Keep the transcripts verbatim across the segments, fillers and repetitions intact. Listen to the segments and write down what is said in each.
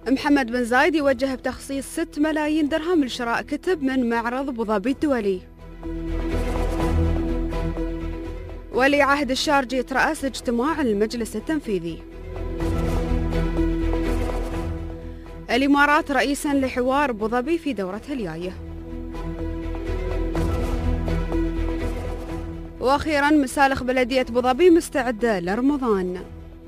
محمد بن زايد يوجه بتخصيص ستة ملايين درهم لشراء كتب من معرض أبوظبي الدولي. ولي عهد الشارجة يترأس اجتماع المجلس التنفيذي. الإمارات رئيسا لحوار أبوظبي في دورتها الجاية. وأخيرا مسالخ بلدية أبوظبي مستعدة لرمضان.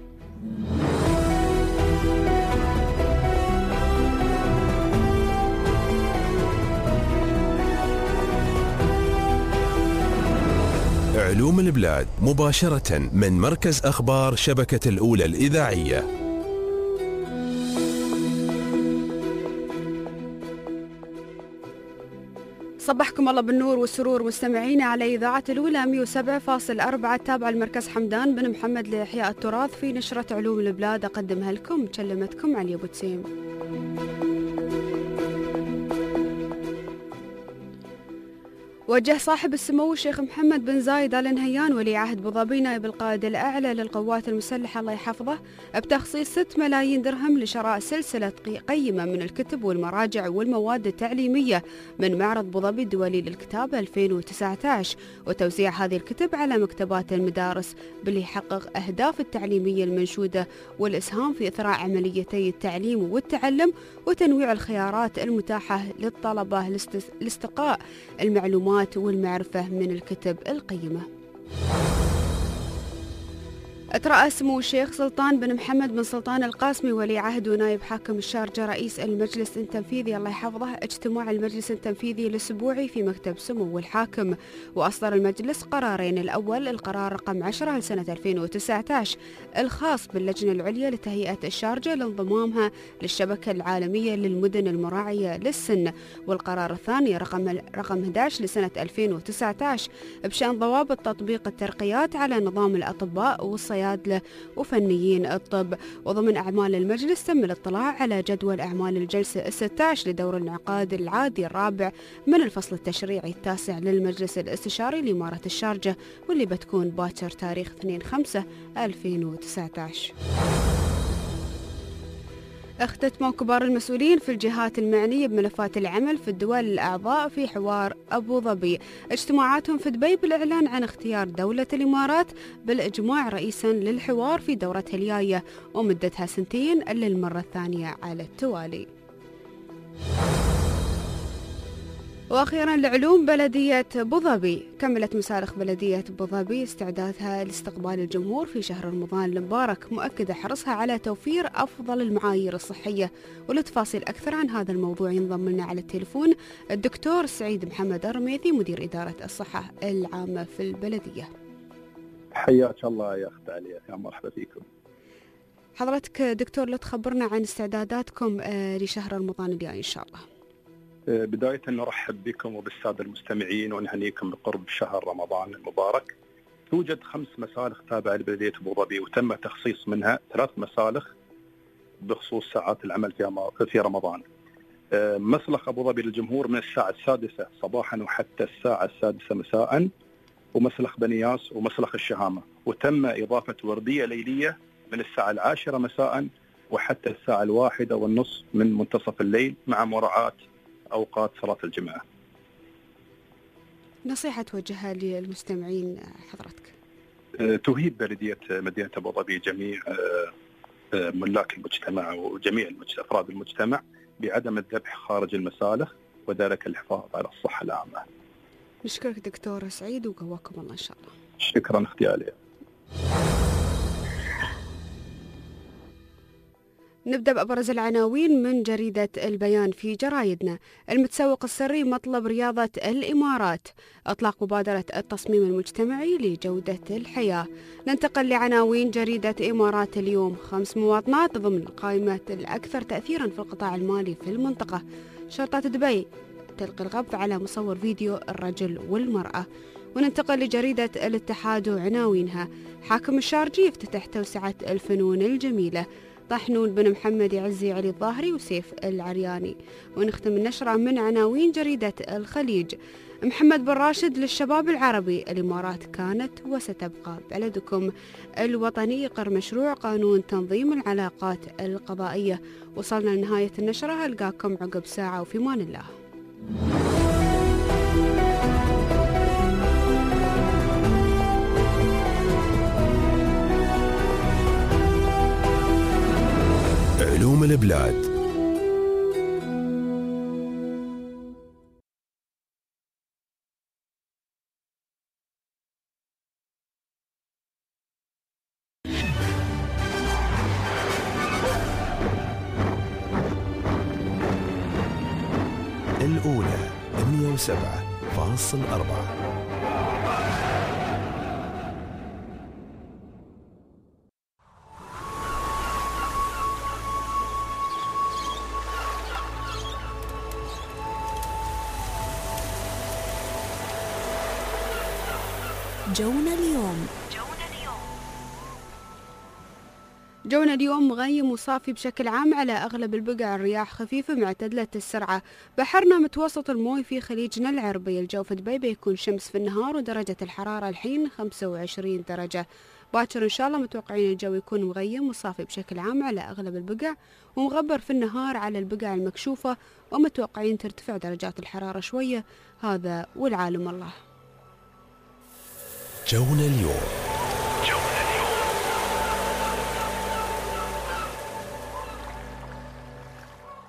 علوم البلاد مباشرة من مركز أخبار شبكة الأولى الإذاعية. صبحكم الله بالنور والسرور مستمعين على إذاعة الأولى مئة وسبعة فاصلة أربعة تابع المركز حمدان بن محمد لإحياء التراث في نشرة علوم البلاد. أقدمها لكم كلمتكم علي أبو تسيم. وجه صاحب السمو الشيخ محمد بن زايد آل نهيان ولي عهد أبوظبي نائب القائد الأعلى للقوات المسلحة الله يحفظه بتخصيص ستة ملايين درهم لشراء سلسلة قيمة من الكتب والمراجع والمواد التعليمية من معرض أبوظبي الدولي للكتاب ألفين وتسعة عشر وتوزيع هذه الكتب على مكتبات المدارس باللي يحقق أهداف التعليمية المنشودة والإسهام في إثراء عمليتي التعليم والتعلم وتنويع الخيارات المتاحة للطلبة لاستقاء المعلومات والمعرفة من الكتب القيمة. أترأس سمو الشيخ سلطان بن محمد بن سلطان القاسمي ولي عهد ونائب حاكم الشارجة رئيس المجلس التنفيذي الله يحفظه اجتماع المجلس التنفيذي الأسبوعي في مكتب سمو الحاكم. وأصدر المجلس قرارين، الأول القرار رقم عشرة لسنة ألفين وتسعة عشر الخاص باللجنة العليا لتهيئة الشارجة لانضمامها للشبكة العالمية للمدن المراعية للسن، والقرار الثاني رقم رقم أحد عشر لسنة ألفين وتسعة عشر بشأن ضوابط تطبيق الترقيات على نظام الأطباء والصيادلة وفنيين الطب. وضمن أعمال المجلس تم الاطلاع على جدول أعمال الجلسة الستة عشر لدور الانعقاد العادي الرابع من الفصل التشريعي التاسع للمجلس الاستشاري لإمارة الشارجة واللي بتكون باكر تاريخ اثنين خمسة ألفين وتسعة عشر. اختتموا كبار المسؤولين في الجهات المعنية بملفات العمل في الدول الأعضاء في حوار أبوظبي اجتماعاتهم في دبي بالإعلان عن اختيار دولة الإمارات بالإجماع رئيسا للحوار في دورتها الجاية ومدتها سنتين للمرة الثانية على التوالي. وأخيرا لعلوم بلدية أبوظبي، كملت مسالخ بلدية أبوظبي استعدادها لاستقبال الجمهور في شهر رمضان المبارك، مؤكدة حرصها على توفير أفضل المعايير الصحية. ولتفاصيل أكثر عن هذا الموضوع ينضم لنا على التليفون الدكتور سعيد محمد الرميثي مدير إدارة الصحة العامة في البلدية. حياك الله يا أخت عليا، يا مرحبا فيكم. حضرتك دكتور لو تخبرنا عن استعداداتكم لشهر رمضان الجاي إن شاء الله. بداية نرحب بكم وبالسادة المستمعين ونهنيكم بقرب شهر رمضان المبارك. توجد خمس مسالخ تابعة لبلدية أبوظبي وتم تخصيص منها ثلاث مسالخ بخصوص ساعات العمل في رمضان. مسلخ أبوظبي للجمهور من الساعة السادسة صباحا وحتى الساعة السادسة مساء، ومسلخ بنياس ومسلخ الشهامة، وتم إضافة وردية ليلية من الساعة العاشرة مساء وحتى الساعة الواحدة والنصف من منتصف الليل مع مراعاة أوقات صلاة الجمعة. نصيحة توجهها للمستمعين حضرتك؟ تهيب بلدية مدينة أبوظبي جميع ملاك المجتمع وجميع أفراد المجتمع بعدم الذبح خارج المسالخ وذلك الحفاظ على الصحة العامة. نشكرك دكتور سعيد وقواكم الله إن شاء الله. شكرا أختي عليا. نبدأ بأبرز العناوين من جريدة البيان في جرايدنا. المتسوق السري مطلب رياضة الإمارات، أطلاق مبادرة التصميم المجتمعي لجودة الحياة. ننتقل لعناوين جريدة إمارات اليوم. خمس مواطنات ضمن قائمة الأكثر تأثيرا في القطاع المالي في المنطقة. شرطة دبي تلقي الغض على مصور فيديو الرجل والمرأة. وننتقل لجريدة الاتحاد وعناوينها. حاكم الشارجي يفتتح توسعة الفنون الجميلة. طحنون بن محمد يعزي علي الظاهري وسيف العرياني. ونختم النشرة من عناوين جريدة الخليج. محمد بن راشد للشباب العربي: الإمارات كانت وستبقى. بلدكم الوطني يقر مشروع قانون تنظيم العلاقات القضائية. وصلنا لنهاية النشرة، ألقاكم عقب ساعة وفي أمان الله. علوم البلاد. الأولى مئة وسبعة فاصل أربعة. جونا اليوم. جونا اليوم مغيم وصافي بشكل عام على أغلب البقع، الرياح خفيفة معتدلة السرعة. بحرنا متوسط الموي في خليجنا العربي. الجو في دبي بيكون شمس في النهار ودرجة الحرارة الحين خمسة وعشرين درجة. باكر إن شاء الله متوقعين الجو يكون مغيم وصافي بشكل عام على أغلب البقع، ومغبر في النهار على البقع المكشوفة، ومتوقعين ترتفع درجات الحرارة شوية. هذا والعالم الله. جونا اليوم.